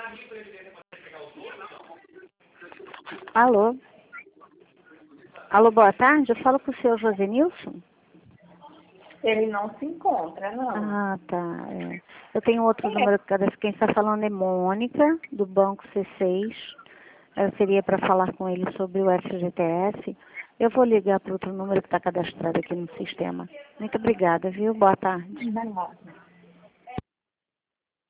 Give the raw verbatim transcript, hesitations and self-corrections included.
Alô? Alô, boa tarde. Eu falo com o senhor Josenilson? Ele não se encontra, não. Ah, tá. É. Eu tenho outro É. número. Quem está falando é Mônica, do Banco C seis. Eu seria para falar com ele sobre o F G T S. Eu vou ligar para outro número que está cadastrado aqui no sistema. Muito obrigada, viu? Boa tarde. Não.